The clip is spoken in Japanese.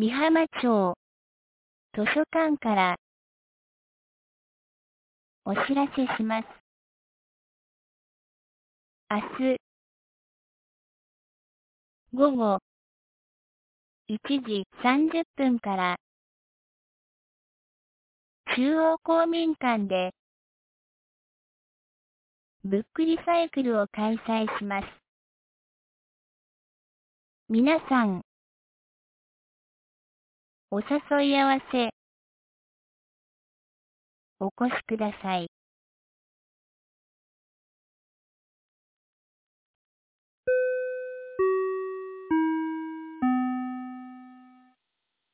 美浜町図書館からお知らせします。明日午後1時30分から中央公民館でブックリサイクルを開催します。皆さん、お誘い合わせお越しください。